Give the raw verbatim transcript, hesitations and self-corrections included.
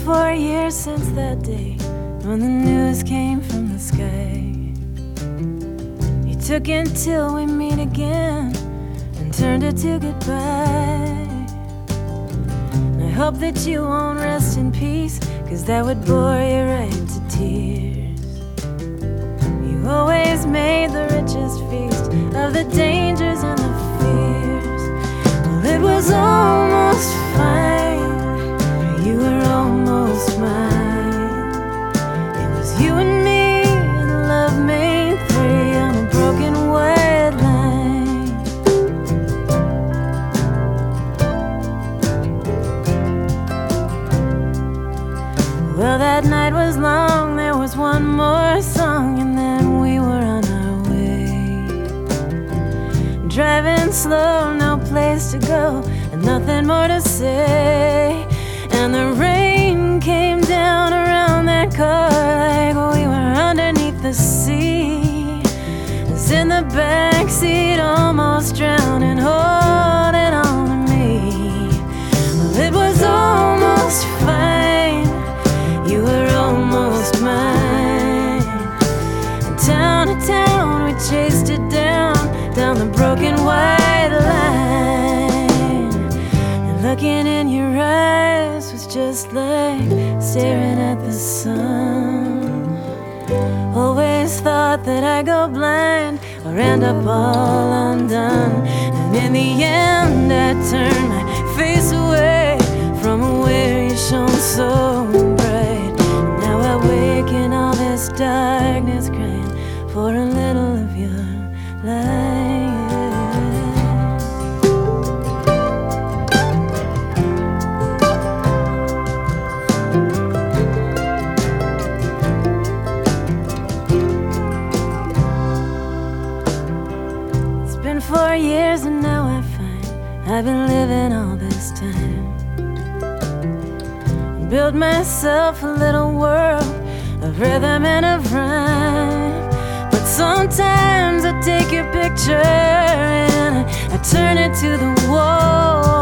four years since that day when the news came from the sky. You took until we meet again and turned it to goodbye. And I hope that you won't rest in peace, 'cause that would bore you right to tears. You always made the richest feast of the dangers and the fears. Well, it was almost fine, you were almost mine. It was you and me and love made three on a broken white line. Well, that night was long, there was one more song, and then we were on our way. Driving slow, no place to go, and nothing more to say. And the rain came down around that car like we were underneath the sea. I was in the backseat, almost drowning, holding on to me. Well, it was almost fine, you were almost mine. And town to town we chased it down, down the broken white line. And looking in your eyes was just like staring at the sun. Always thought that I'd go blind or end up all undone. And in the end I turned my face away from where you shone so bright. Now I wake in all this darkness, crying for a little of your light. Four years and now I find I've been living all this time. Built myself a little world of rhythm and of rhyme. But sometimes I take your picture and I turn it to the wall.